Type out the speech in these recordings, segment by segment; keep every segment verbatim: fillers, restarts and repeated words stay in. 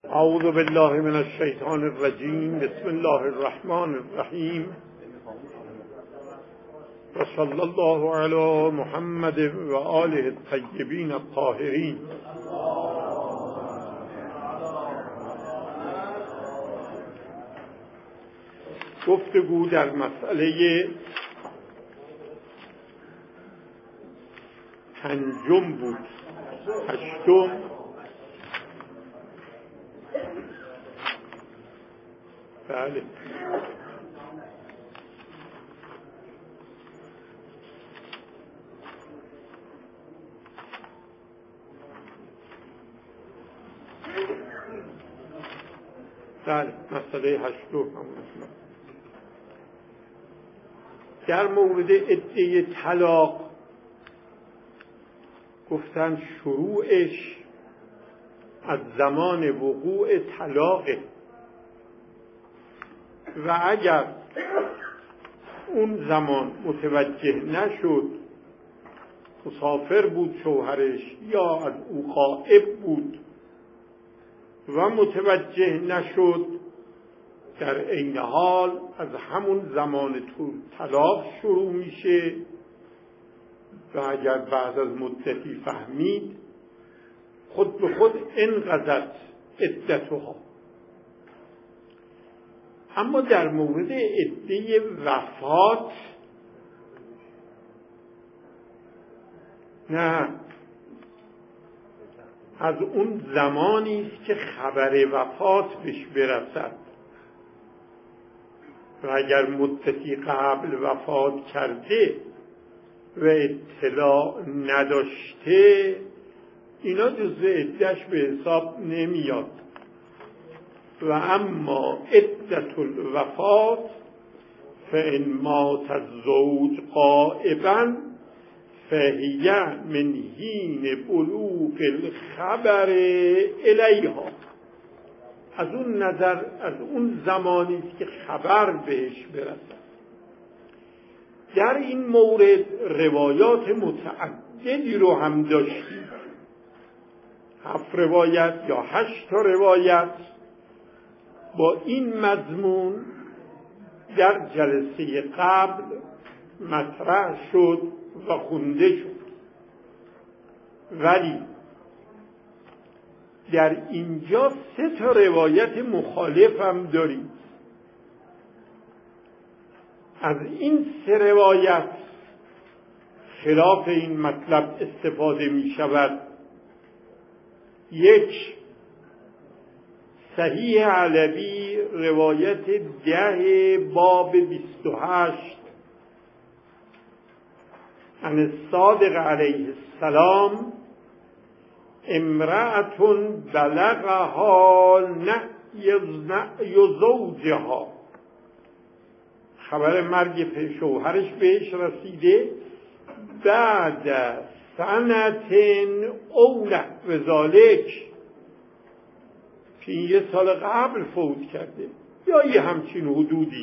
اعوذ بالله من الشیطان الرجیم. بسم الله الرحمن الرحیم و صلی الله علی محمد و آله الطیبین الطاهرین. گفتگو در مسئله پنجم بود، هشتم. بله، بله، مسئله هشتم. در مورد عده طلاق گفتن شروعش از زمان وقوع طلاقه و اگر اون زمان متوجه نشد، مسافر بود شوهرش یا از او غائب بود و متوجه نشد، در عین حال از همون زمان طلاق شروع میشه و اگر بعد از مدتی فهمید، خود به خود انقضت عدتها. اما در مورد عده وفات نه، از اون زمانی است که خبر وفات بهش برسد و اگر مدتی قبل وفات کرده و اطلاع نداشته، اینا جزو عده‌اش به حساب نمیاد. و اما عدت الوفات فإن مات الزوج غائبا فهی من حین بلوغ الخبر الیها. از اون نظر، از اون زمانی است که خبر بهش برسد. در این مورد روایات متعددی رو هم داشتیم، هفت روایت یا هشت روایت با این مضمون در جلسه قبل مطرح شد و خونده شد، ولی در اینجا سه تا روایت مخالف هم داریم. از این سه روایت خلاف این مطلب استفاده می شود. یک، صحیح علوی روایت ده باب بیست و هشت عن الصادق علیه السلام امرأة بلغها نعی زوجها، خبر مرگ شوهرش بهش رسیده بعد سنتین او نحو ذالک، که یه سال قبل فوت کرده یا یه همچین حدودی.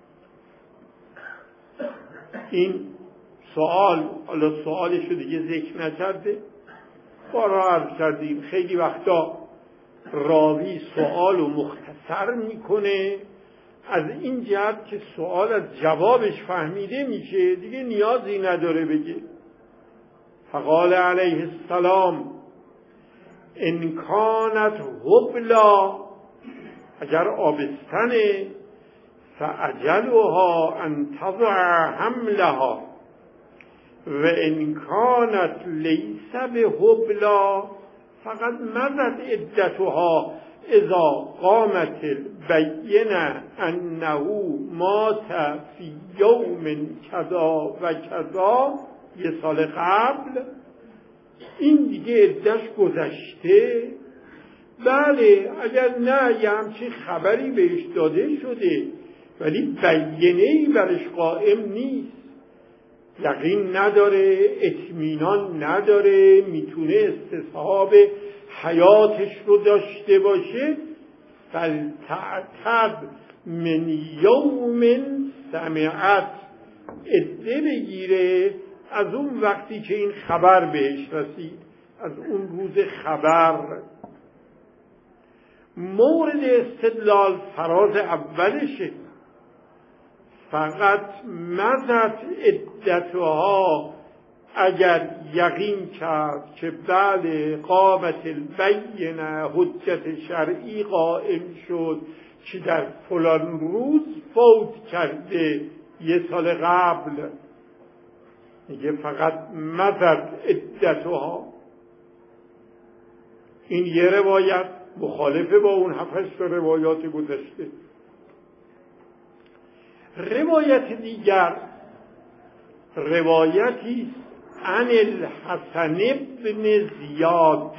این سوال، حالا سوالش رو دیگه ذکر نکرده، بارها عرض کردیم خیلی وقتا راوی سوال رو مختصر میکنه از این جهت که سوال از جوابش فهمیده میشه، دیگه نیازی نداره بگه. فقال علیه السلام ان کانت حبلا، اگر آبستنه، فاجلها ان تضع حملها و ان کانت لیس بحبلا فقط مضت عدتها اذا قامت البینه انه مات فی یوم کذا و کذا، یه سال قبل، این دیگه عده‌اش گذشته. بله، اگر نه یه همچین خبری بهش داده شده ولی بیانه‌ای برش قائم نیست، یقین نداره، اطمینان نداره، میتونه استصحاب حیاتش رو داشته باشه، فلتعتب من یوم سمعت، عده بگیره از اون وقتی که این خبر بهش رسید، از اون روز خبر. مورد استدلال فراز اولشه، فقط مزد عدتها اگر یقین کرد که بله قامت البینه حجت شرعی قائم شد که در فلان روز فوت کرده یه سال قبل، میگه فقط مزد عدتها. این یه روایت مخالفه با اون هفتش روایات گذشته. روایت دیگر روایتی عن الحسن بن زیاد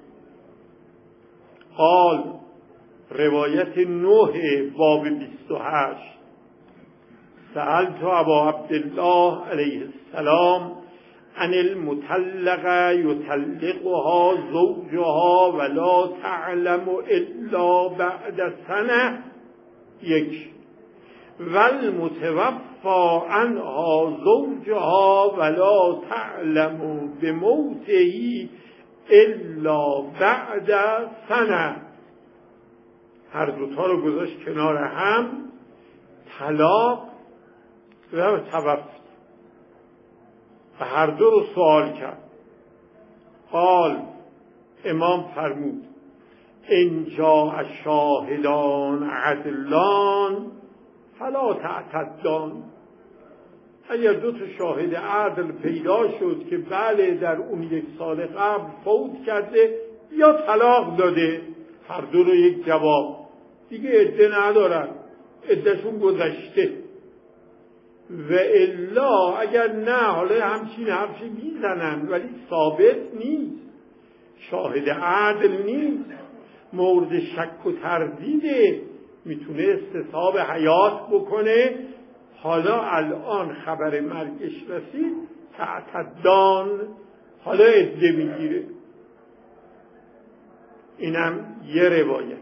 قال، روایت نه باب بیست و هشت، سألت ابا عبدالله علیه السلام عن المطلقه یطلقها زوجها ولا تعلم الا بعد سنه یک، والمتوفى عنها زوجها ولا تعلم بموته الا بعد سنه. هر دوتا رو گذاشت کنار هم، طلاق و توفی، و هر دو رو سوال کرد. قال، امام فرمود ان جاء شاهدان عدلان فلا تعتدان. اگر دو تا شاهد عدل پیدا شد که بله در اون یک سال قبل فوت کرده یا طلاق داده، هر دو رو یک جواب، دیگه عده ندارن، عدهشون گذشته. و الا اگر نه، حالا همچین حرفی میزنن ولی ثابت نیست، شاهد عدل نیست، مورد شک و تردیده، میتونه استصحاب حیات بکنه. حالا الان خبر مرگش رسید، تعتدان، حالا عده میگیره. اینم یه روایت.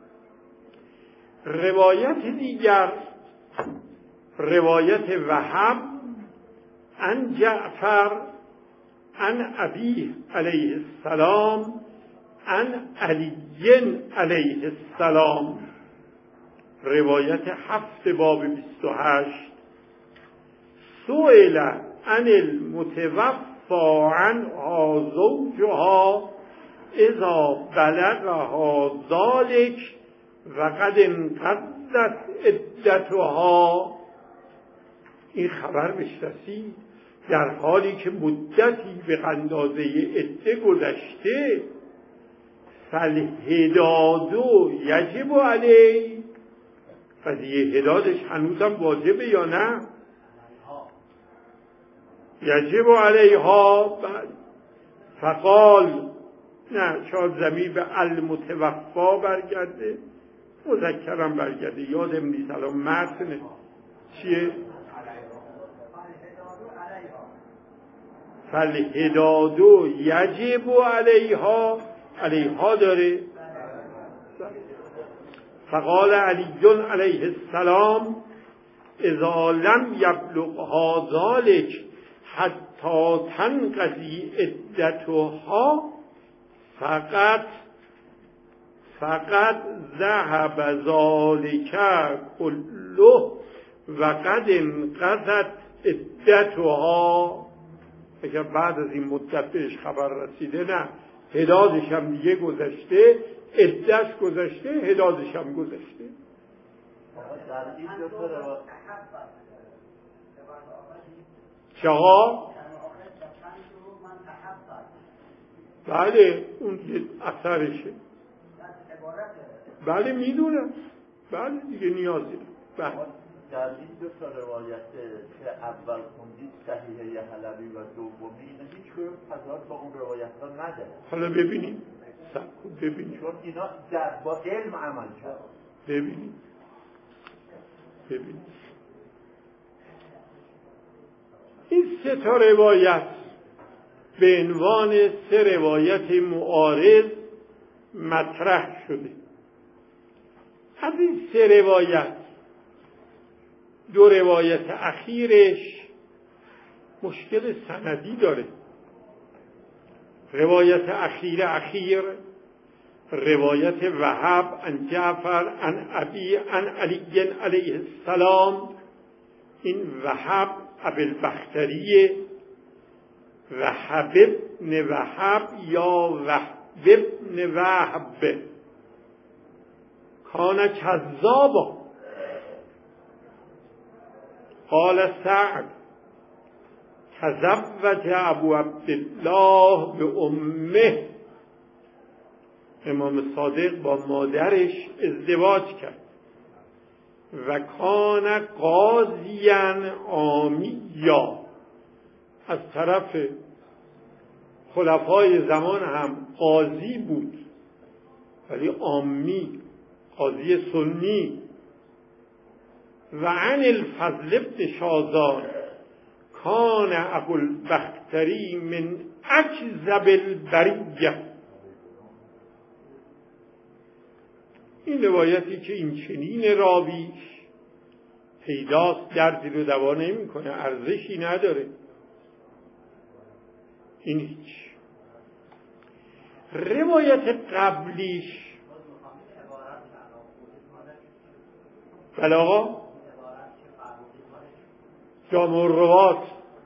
روایت دیگر روایت وهب عن جعفر عن ابیه علیه السلام عن علی علیه السلام، روایت هفت باب بیست و هشت. سئل عن المتوفى عنها زوجها اذا بلغها ذلك وقد انقضت عدتها. این خبر بهش رسید در حالی که مدتی به اندازه عده گذشته. فالحداد یجب علیه، قضیه حدادش هنوزم واجبه یا نه؟ یجب علیها. فقال، نه، شاید ضمیر به المتوفا برگرده، مذکرم برگرده، یادم نیست الان متن چیه. فالحداد یجب علیها، علیها داره. فقال علی علیه السلام اذا لم یبلغها ذلك حتی تنقضی عدتها فقط فقط ذهب ذلك كله وقد انقضت عدتها. اگر بعد از این مدت بهش خبر رسیده، نه، حدادش هم دیگه گذشته، عدهش گذشته، حدادش هم گذشته. چها؟ بله، اون اثرشه. بله میدونم، بله دیگه نیازی نه. بله. در این دو تا روایت که اول خوندید صحیحه حلبی و دومی، اینا هیچ کدوم تضاد با اون روایت ها نداره. حالا ببینیم، سب کن ببینیم، چون اینا در با علم عمل کرد. ببینیم ببینیم این سه تا روایت به عنوان سه روایت معارض مطرح شده. از این سه روایت، دو روایت اخیرش مشکل سندی داره. روایت اخیر اخیر روایت وهب عن جعفر عن ابی عن علی علیه السلام. این وهب ابوالبختری، وهب ابن وهب یا وهب ابن وهب، کان کذابا. قال سعد تزوج ابو عبدالله به امه، امام صادق با مادرش ازدواج کرد. و کان قاضیاً عامیا، از طرف خلفای زمان هم قاضی بود ولی عامی، قاضی سنی. و عن الفضل بن شازان کان ابوالبختری من اکذب البریه. این روایتی که این چنین راویش پیداست دردی رو دوا نمی کنه، ارزشی نداره، این هیچ. روایت قبلیش بله آقا جامع الروات،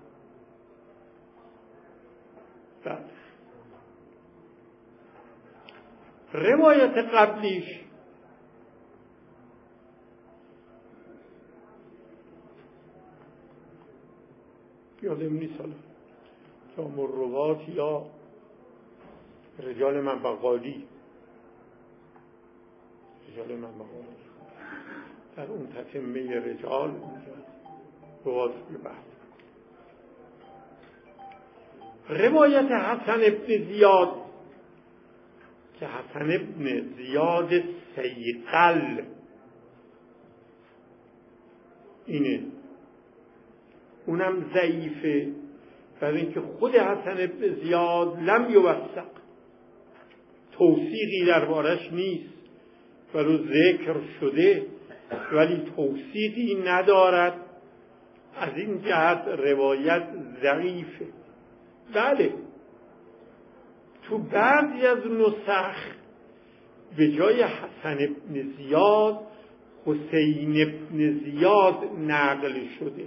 روایت قبلیش یادم نیست حالا جامع الروات یا رجال منبقالی، رجال منبقالی در اون تتمه رجال روات ببرد. روایت حسن ابن زیاد که حسن ابن زیاد سیقل اینه، اونم ضعیفه، برای اینکه خود حسن ابن زیاد لم یوثق، توثیقی دربارش نیست، ولو ذکر شده ولی توثیقی ندارد، از این جهت روایت ضعیفه. بله تو بعضی از نسخ به جای حسن ابن زیاد حسین ابن زیاد نقل شده.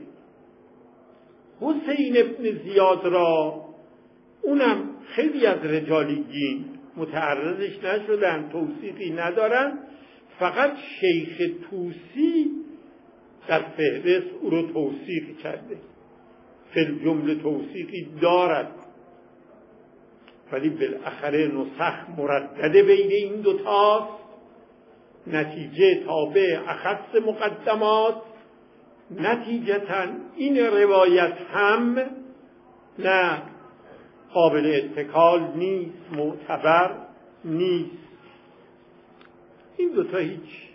حسین ابن زیاد را اونم خیلی از رجالیین متعرضش نشدن، توثیقی ندارن، فقط شیخ طوسی در فهرست او رو توثیق کرده، فی الجمله توثیقی دارد، ولی بالاخره نسخ مردده بین این دوتاست، نتیجه تابع اخص مقدمات. نتیجتاً این روایت هم نه قابل اتکال نیست، معتبر نیست. این دوتا هیچ.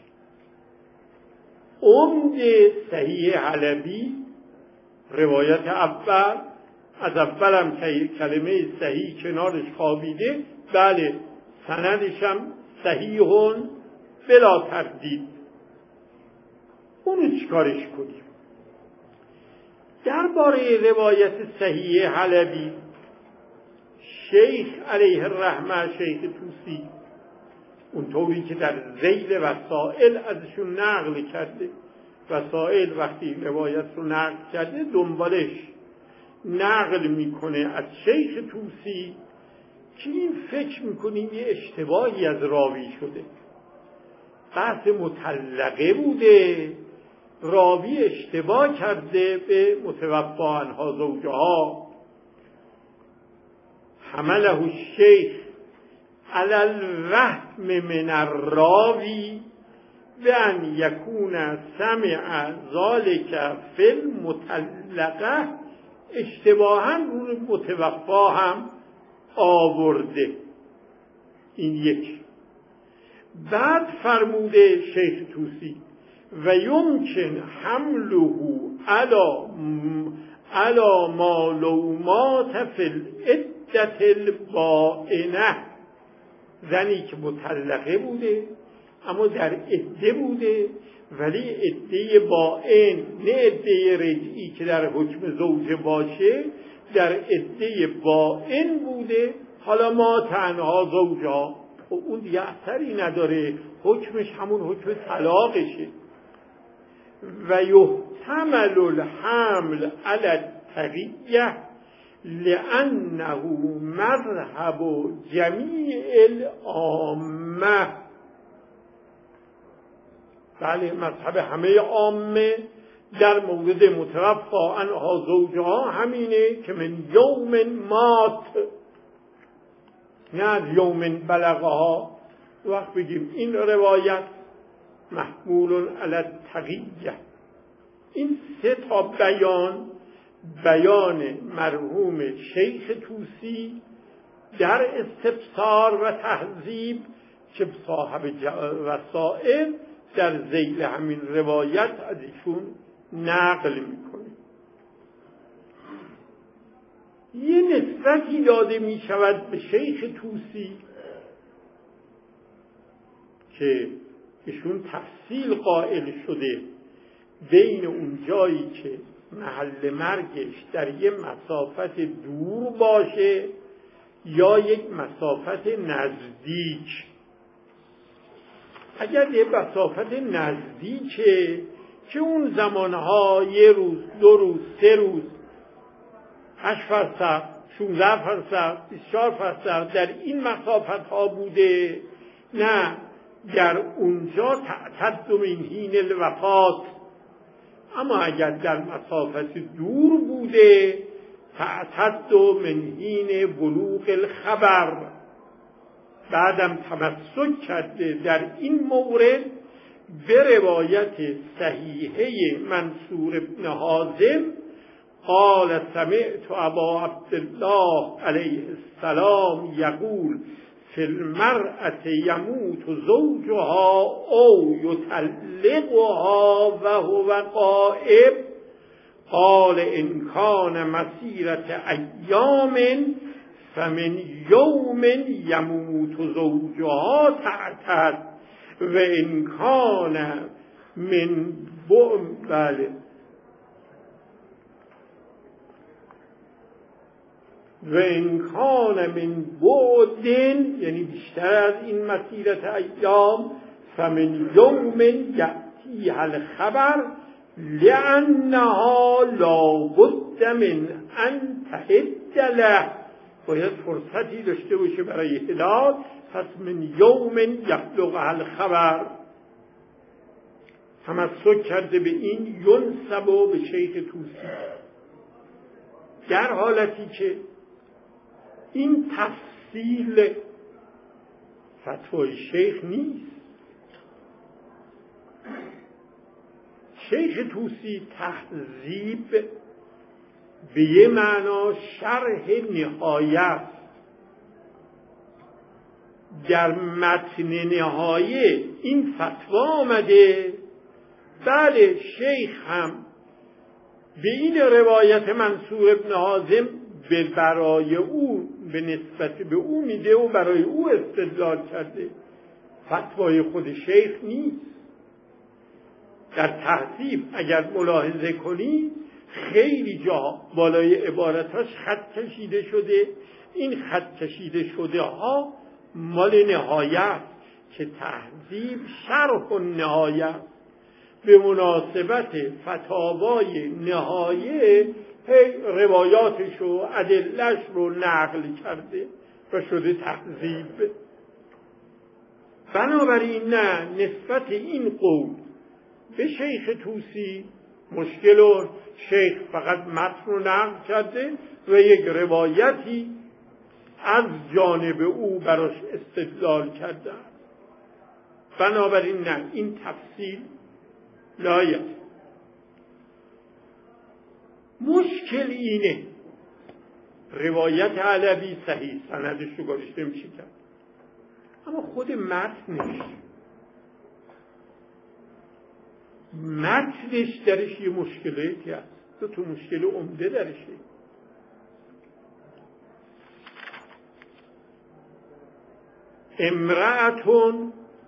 عمده صحیح حلبی روایت اول، از اول هم کلمه صحیح کنارش خوابیده، بله سندش هم صحیحون بلا تردید. اونو چیکارش کنیم؟ درباره روایت صحیح حلبی شیخ علیه الرحمه، شیخ طوسی، اونطوری که در ذیل وسائل ازشون نقل کرده، وسائل وقتی روایت رو نقل کرده دنبالش نقل میکنه از شیخ طوسی که این فکر میکنیم یه اشتباهی از راوی شده، بحث مطلقه بوده، راوی اشتباه کرده به متوفا عنها زوجها، حمله الشیخ علی الوهم من الراوی بأن یکون سمع ذلك فی المطلقه، اشتباها رو متوفا هم آورده. این یک. بعد فرموده شیخ طوسی و یمکن حمله علی علی ما لو مات فی العدة البائنه، زنی که مطلقه بوده اما در عده بوده، ولی عده بائن، نه عده رجعی که در حکم زوجه باشه، در عده بائن بوده، حالا ما تنها زوجها خب اون دیگه اثری نداره، حکمش همون حکم طلاقشه. و یحتمل الحمل علی التقیه لأنه مذهب جمیع العامه. بله، مذهب همه عامه در مورد متوفا عنها زوجها همینه که من یوم مات، نه از یوم بلغها. وقت بگیم این روایت محمول علی التقیه، این سه تا بیان، بیان مرحوم شیخ طوسی در استبصار و تهذیب که صاحب وسائل در ذیل همین روایت از ایشون نقل میکنه. یه نسبتی داده می شود به شیخ طوسی که ایشون تفصیل قائل شده بین اون جایی که محل مرگش در یه مسافت دور باشه یا یک مسافت نزدیک. اگر یه مسافت نزدیکه که اون زمانها یه روز، دو روز، سه روز، هشت فرسخ، شانزده فرسخ، بیست و چهار فرسخ در این مسافت ها بوده، نه در اونجا تعتد من حین الوفات. اما اگر در مسافت دور بوده تعتد من حین بلوغ الخبر. بعدم تمسک کرده در این مورد به روایت صحیحه منصور ابن حازم قال سمعت ابا عبدالله علیه السلام یقول فی المرأة یموت زوجها او یطلقها و هو قائب قال ان کان مسیرة ایام فمن یوم یموت زوجها تعتد و ان کان من بله و ان کان من بعد، یعنی بیشتر از این مسیرت ایام، فمن یوم یأتیها الخبر لأنها لابد من ان تحد له، باید فرصتی داشته باشه برای هلال، پس من یوم یبلغها الخبر. تمسک کرده به این ینسب به شیخ طوسی، در حالتی که این تفصیل فتوای شیخ نیست. شیخ طوسی تهذیب به یه معنا شرح نهایه است. در متن نهایه این فتوا آمده، بله شیخ هم به این روایت منصور ابن حازم به برای او به نسبت به او میده و برای او استدلال کرده، فتوای خود شیخ نیست. در تهذیب اگر ملاحظه کنی خیلی جا بالای عبارتاش خط کشیده شده، این خط کشیده شده ها مال نهایه است که تهذیب شرح النهایه به مناسبت فتاوای نهایه روایاتش و ادله‌اش رو نقل کرده و شده تهذیب. بنابراین نه، نسبت این قول به شیخ طوسی مشکل و شیخ فقط متن رو نقل کرده و یک روایتی از جانب او براش استدلال کرده. بنابراین نه، این تفصیل لایق. مشکل اینه روایت علوی صحیح، سندش رو گارش نمیشه کرد، اما خود متنش متنش درش یه مشکلاتی هست، دو تا مشکل عمده درشه. امرأتون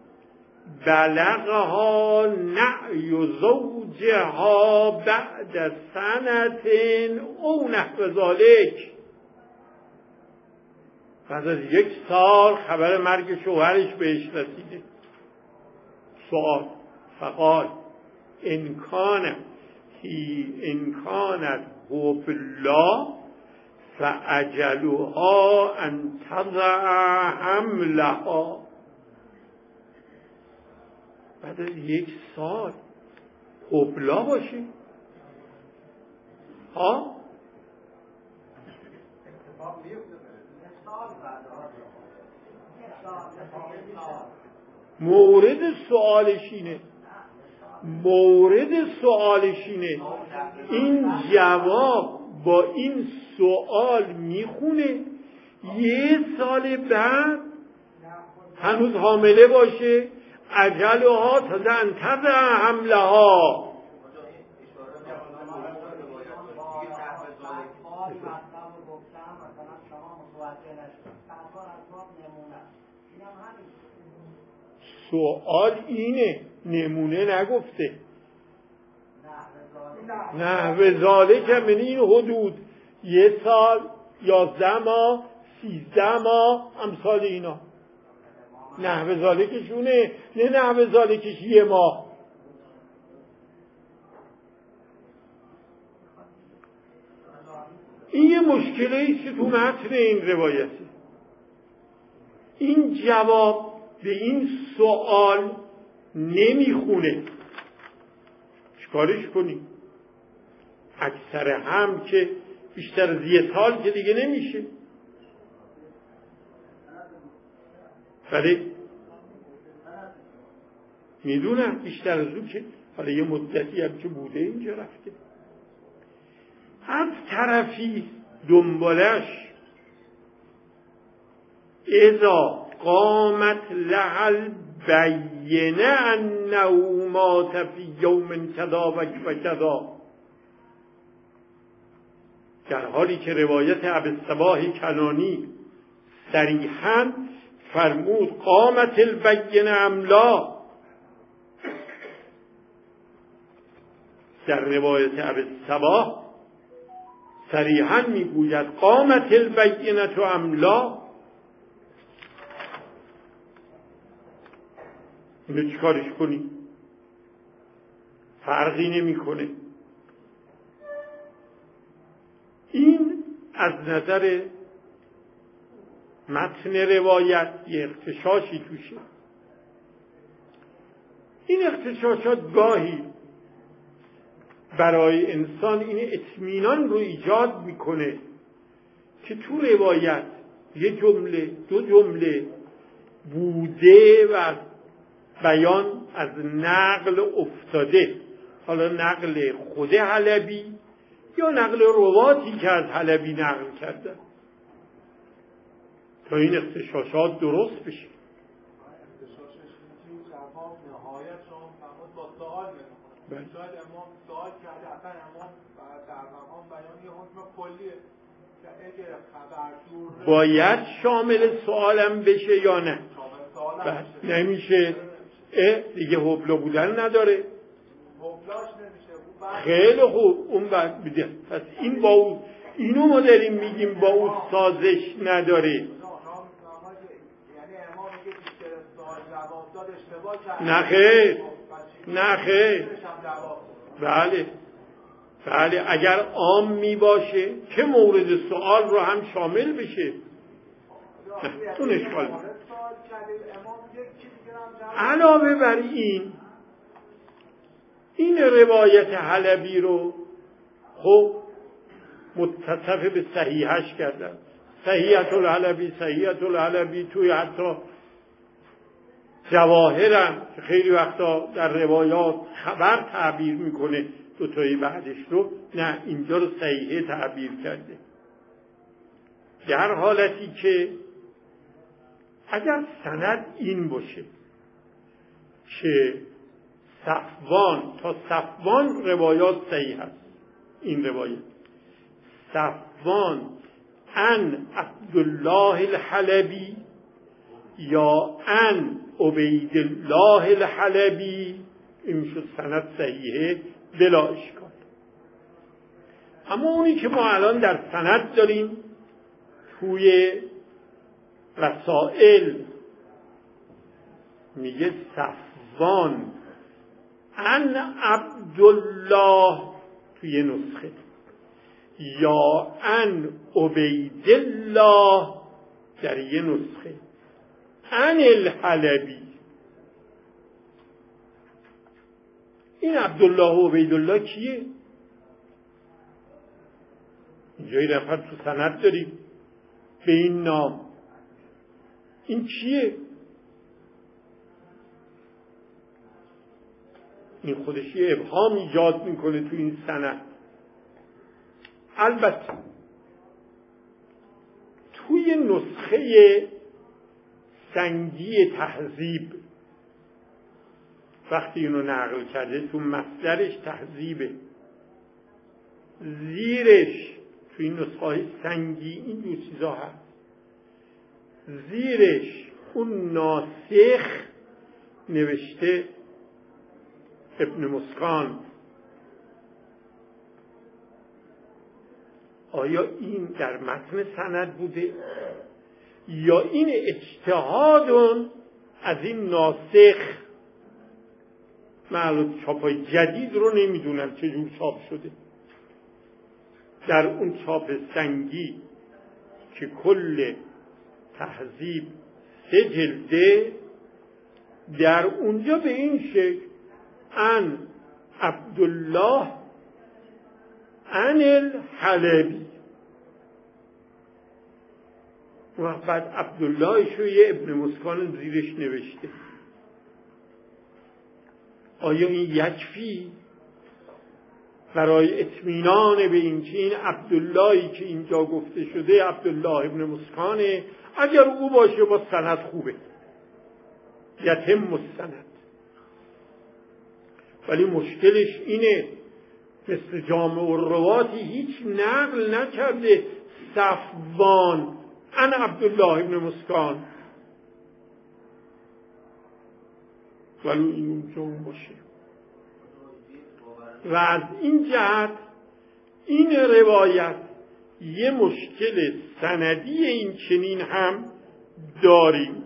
بلغها نعی زوجها بعد سنة او نحو ذلك. بعد از یک سال خبر مرگ شوهرش بهش رسیده. سوال فقال انکانت هی انکانت هو بالله فاجلها ان تضع حملها. بعد از یک سال حبلا باشه ها مورد سوالش اینه مورد سوالش اینه این جواب با این سوال میخونه یه سال بعد هنوز حامله باشه اجلها تزن تزن حملها. سوال اینه نمونه نگفته نه وزاله که من این حدود یه سال یازده ماه سیزده ماه امثال اینا نحوه ذالکشونه نه نحوه ذالکش یه ماه. این یه مشکله ایست که تو متن این روایته. این جواب به این سوال نمیخونه چیکارش کنیم؟ اکثر هم که بیشتر از یه سال که دیگه نمیشه. ولی میدونم بیشتر از اون که حالا یه مدتی هم که بوده اینجا رفته. از طرفی دنبالش اذا قامت لحل بینه انه مات فی یوم کذا و کذا، در حالی که روایت ابوالصباح کنانی صریحاً فرمود قامت البینه املا، در روایت ابوالصباح صریحاً میگوید قامت البینه تو املا. اینو چیکارش کنی؟ فرقی نمیکنه. این از نظر متن روایت یه اغتشاشی توشه. این اغتشاشات گاهی برای انسان این اطمینان رو ایجاد میکنه که تو روایت یه جمله دو جمله بوده و بیان از نقل افتاده، حالا نقل خود حلبی یا نقل رواتی که از حلبی نقل کرده، تا این اغتشاشات درست بشه. شاید امام سوال کرده اصلا امام در مقام بیان یه حکم کلیه که اگه خبر دور باید شامل سوالم بشه یا نه؟ شامل سوالم نمیشه. اه دیگه حبلا بودن نداره. حبلاش نمیشه. خیلی خوب اون بعد میده. پس این با اون اینو ما داریم میگیم با اون سازش نداره. یعنی امام میگه که سوال جواب داد اشتباه کرد. نه خیر نه خیر بله بله اگر عام می باشه که مورد سوال رو هم شامل بشه اون اشکال. علاوه بر این این روایت حلبی رو خب متصف به صحیحش کردن. صحیحت الحلبی صحیحت الحلبی توی حتی جواهرم که خیلی وقتا در روایات خبر تعبیر میکنه دوتایی بعدش رو، نه اینجا رو صحیحه تعبیر کرده. در حالتی که اگر سند این باشه که صفوان تا صفوان روایات صحیح هست، این روایت صفوان ان عبدالله الحلبی یا ان عبیدالله الحلبی، این شد سند صحیحه بلا اشکال. اما اونی که ما الان در سند داریم توی رسائل میگه صفوان ان عبدالله توی نسخه یا ان عبیدالله در یه نسخه ان الحلبی. این عبدالله و عبیدالله کیه؟ اینجا یه نفر تو سند داریم به این نام. این کیه؟ این خودش یه ابهام ایجاد میکنه تو این سند. البته توی نسخه سنگی تهذیب وقتی اینو نقل کرده تو مصدرش تهذیبه، زیرش تو این نسخه های سنگی این دو چیزا هست، زیرش اون ناسخ نوشته ابن مسکان. آیا این در متن سند بوده یا این اجتهاد از این ناسخ؟ معلوم چاپای جدید رو نمیدونم چجور چاپ شده. در اون چاپ سنگی که کل تهذیب سه جلده، در اونجا به این شکل ان عبدالله ان الحلبی و بعد عبدالله شو یه ابن مسکان زیرش نوشته. آیا این یکفی برای اطمینان به این که این عبداللهی که اینجا گفته شده عبدالله ابن مسکانه؟ اگر او باشه با سند خوبه، یتم السند. ولی مشکلش اینه مثل جامع الرواتی هیچ نقل نکرده صفوان ان عبدالله ابن مسکان، ولی این اونجا اون باشه. و از این جهت این روایت یه مشکل سندی این چنین هم داریم.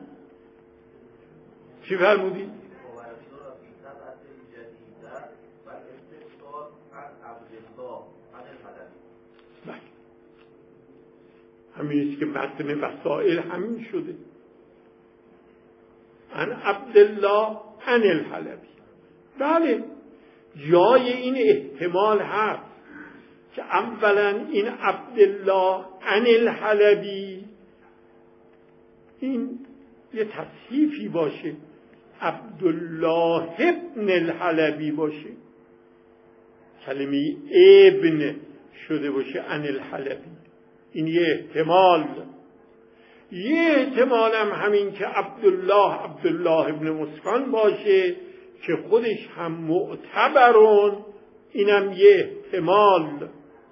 چی فرمودید؟ همین که متن وسائل همین شده ان عبدالله ان الحلبی. بله جای این احتمال هست که اولا این عبدالله ان الحلبی این یه تصحیفی باشه، عبدالله ابن الحلبی باشه، کلمه ابن شده باشه ان الحلبی. این یه احتمال. یه احتمال هم همین که عبدالله عبدالله ابن مسکان باشه که خودش هم معتبرون، اینم یه احتمال.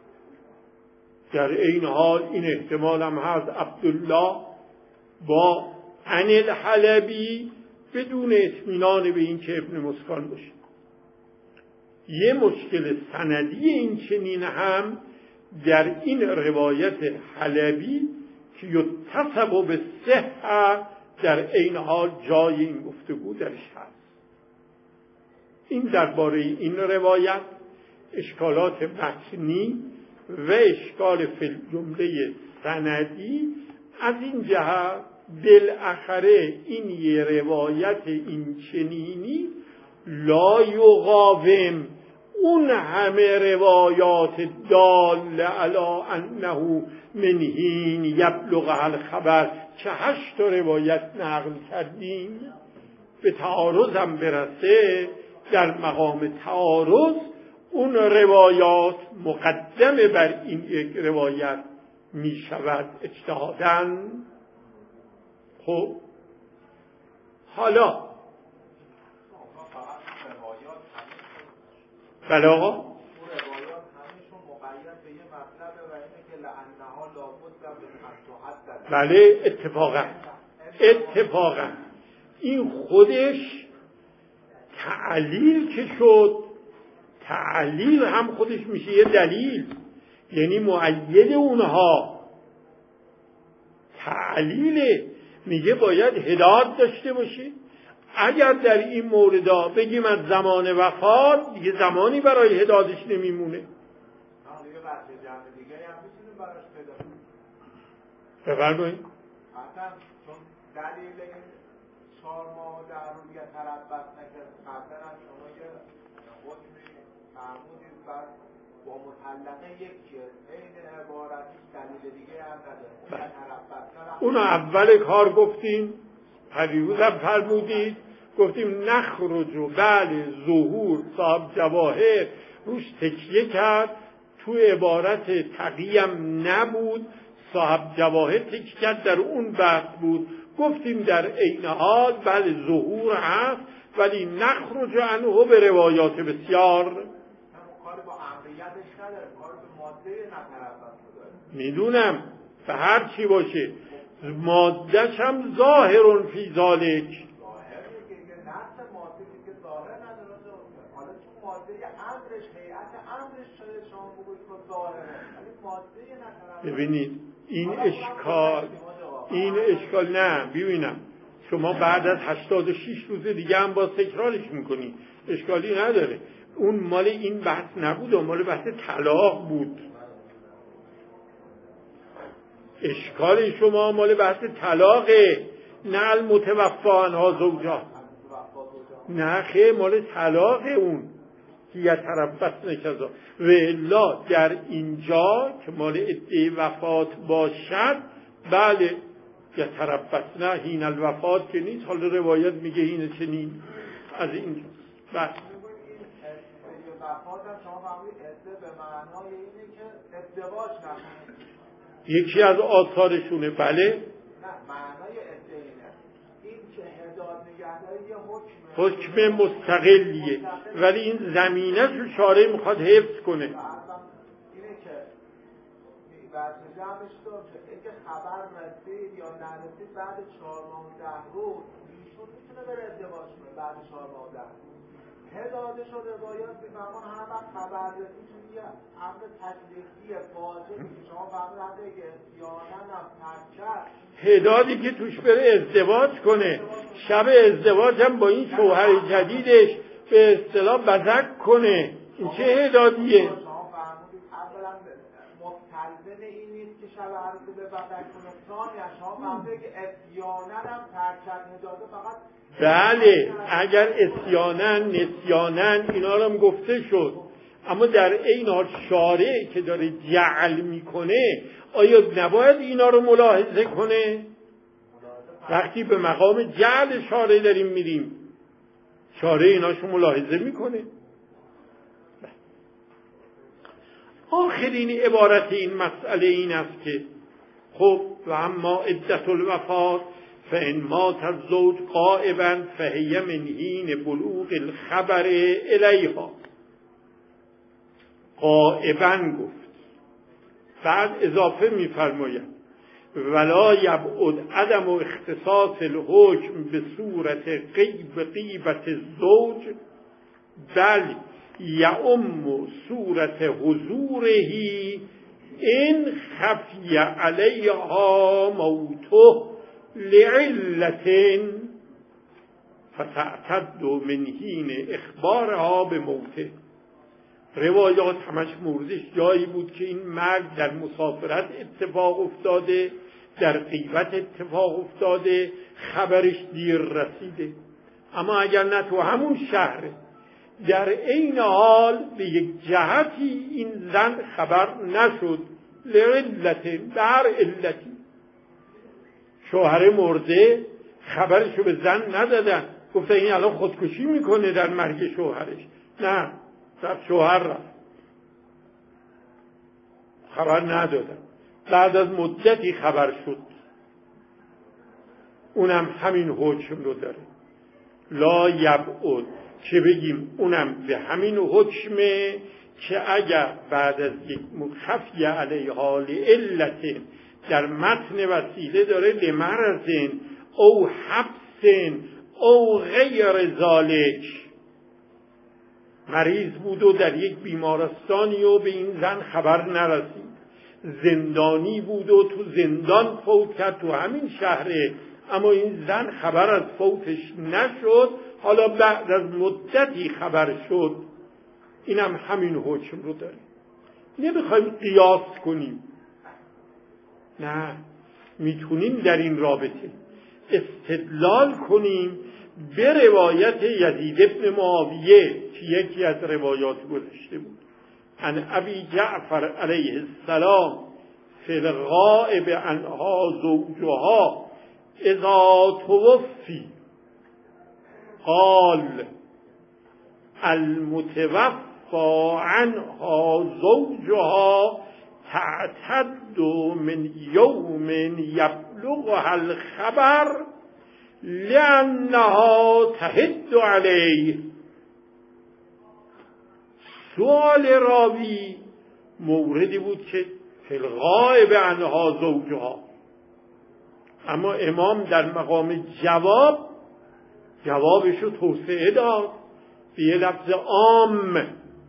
در این حال این احتمال هم هست عبدالله با ان الحلبی بدون اطمینان به این که ابن مسکان باشه. یه مشکل سندی این چنین هم در این روایت حلبی که یتصب به صحه در این حال جای این گفتگو درش هست. این درباره این روایت اشکالات متنی و اشکال فی جمله سندی از این جهت بالاخره این یه روایت این چنینی لا یقاوم اون همه روایات دال علی انه من حین یبلغ الخبر که هشت روایت نقل کردیم به تعارض هم برسه. در مقام تعارض اون روایات مقدمه بر این یک روایت می شود اجتهاداً. خب حالا بله آقا بله اتفاقا اتفاقا این خودش تعلیل که شد، تعلیل هم خودش میشه یه دلیل، یعنی مؤید اونها تعلیله. میگه باید هدایت داشته باشید. اگر در این موردا بگیم از زمان وفات دیگه زمانی برای هدایتش نمیمونه. بفرمایید. اصلا چون دلیل این چهار ماه در رو یه تربت نکرد قبلا از شما که حکمی فرمودید بعد با مطلقه یکیه این عبارتی دلیل دیگه هم نداره تربت اونو اول کار گفتیم، پریروز هم فرمودید گفتیم نخرج و بله ظهور صاحب جواهر روش تکیه کرد، تو عبارت تقیم نبود، صاحب جواهر تکیه کرد در اون بحث بود. گفتیم در عین حال بله ظهور هست ولی نخرج عنه به روایات بسیار. کار با امریتش نداره، کار به ماده نتربت داره. میدونم به هر چی باشه مادهش هم ظاهرون فی ذالک. ببینید این اشکال این اشکال نه ببینم شما بعد از هشتاد و شش روز دیگه هم با تکرارش میکنید، اشکالی نداره. اون مال این بحث نبود، اون مال بحث طلاق بود. اشکال شما مال بحث طلاقه، نه المتوفا عنها زوجها، نه خیلی مال طلاقه اون که یتربصن کذا. و الا در اینجا که مال عده وفات باشد بله یتربصن حین الوفات که نیست، حالا روایت میگه این چنین از اینجا. بس یکی از آثارشونه. بله نه معنای عده اینه، این که هدایت نگهداری حکم حکم مستقلیه ولی این زمینه رو شارع میخواد حفظ کنه. اینه که بعد جمعش تو که خبر رسید یا نرسید بعد چهار ماه و ده روز ایشون میتونه بره ازدواج کنه بعد چهار ماه و ده روز. هدایتش و روایات میفهمون هر وقت خبر رسید چون یه امر تکلیفی واجبی که شما فهمید حتی اگه احتیانا هم ترکت هدایتی که توش بره ازدواج کنه، شب ازدواج هم با این شوهر جدیدش به اصطلاح بزک کنه، این چه هدایتیه؟ شما فرمودید اولا مستلزم این نیست که شب عروسی به بزک کنه، ثانیا شما فرمودید که احتیانا هم ترکت هدایت فقط بله اگر اسیانن نسیانن اینا رو هم گفته شد، اما در این حال شارع که داره جعل میکنه آیا نباید اینا رو ملاحظه کنه؟ وقتی به مقام جعل شارع داریم میریم شارع ایناشو ملاحظه میکنه. آخرین عبارت این مسئله این است که خب و اما عدت الوفات فإن مات الزوج غائبا فهي من حین بلوغ الخبر الیها. غائبا گفت، بعد اضافه می‌فرماید ولا یبعد عدم اختصاص الحکم به صورت غیب غیبت الزوج بل یعم صورت حضوره ان خفی علیها موته لعلة فتعتد من حین اخبارها به موته. روایات همش موردش جایی بود که این مرد در مسافرت اتفاق افتاده، در غیبت اتفاق افتاده، خبرش دیر رسیده. اما اگر نه تو همون شهر در عین حال به یک جهتی این زن خبر نشد لعلت در علتی، شوهر مرده خبرشو به زن ندادن، گفته این الان خودکشی میکنه در مرگ شوهرش، نه رفت شوهر رفت خبر ندادن، بعد از مدتی خبر شد، اونم همین حکم رو داره. لا یبعد که بگیم اونم به همین حکمه که اگر بعد از یک مخفی علیها لعلت در متن وسیله داره لمرض او حبس او غیر ذالک، مریض بود و در یک بیمارستانی و به این زن خبر نرسید، زندانی بود و تو زندان فوت کرد تو همین شهر، اما این زن خبر از فوتش نشد، حالا بعد از مدتی خبر شد. اینم همین حکم رو داره. نمیخوایم قیاس کنیم، نه، میتونیم در این رابطه استدلال کنیم به روایت یزید ابن معاویه که یکی از روایات گذشته بود، عن ابی جعفر علیه السلام فی الغائب عنها زوجها اذا توفی قال المتوفى عنها زوجها تعتد من یوم یبلغها الخبر لأنها تحد علیه. سؤال راوی موردی بود که فی الغائب عنها زوجها، اما امام در مقام جواب جوابشو توسعه داد به یه لفظ عام،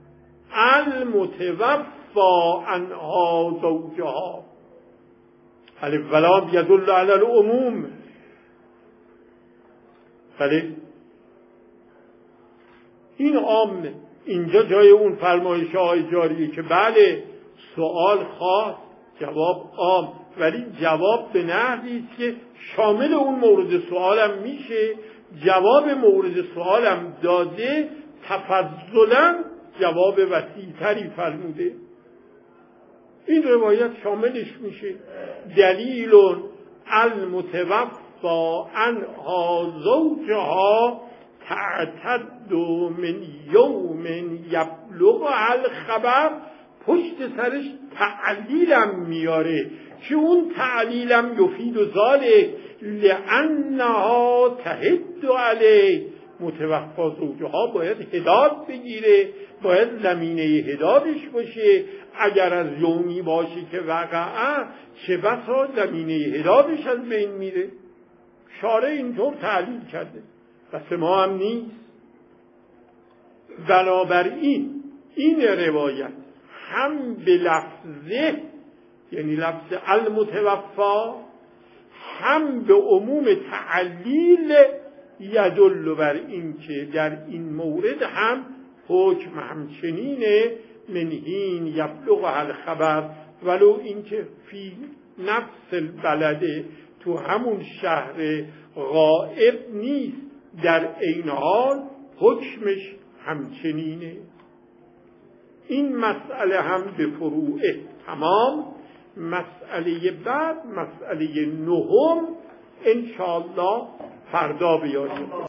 المتوفى عنها زوجها. الف و لام یدل علی العموم. بله این عام، اینجا جای اون فرمایش های جاریه که بله سوال خاص جواب عام، ولی جواب به نحوی است که شامل اون مورد سوالم میشه، جواب مورد سوالم داده، تفضلا جواب وسیع‌تری فرموده. این روایت شاملش میشه. دلیل المتوفى عنها زوجها تعتد من یوم یبلغها الخبر، پشت سرش تعلیلم میاره که اون تعلیلم یفید و ذالک لانها تحد علیه. متوفا زوجها باید حداد بگیره، باید زمینه حدادش باشه. اگر از یومی باشه که وقعه، چه بسا زمینه حدادش از بین میره. شارع اینطور تعلیل کرده، بس ما هم نیست. بنابراین این روایت هم به لفظه، یعنی لفظ المتوفا، هم به عموم تعلیل یدل بر این که در این مورد هم حکم همچنینه، منهین یبلغها الخبر، ولو اینکه فی نفس البلده، تو همون شهر غائب نیست، در این حال حکمش همچنینه. این مسئله هم به فروعه تمام. مسئله بعد، مسئله نهم، انشاءالله فردا بیاریم.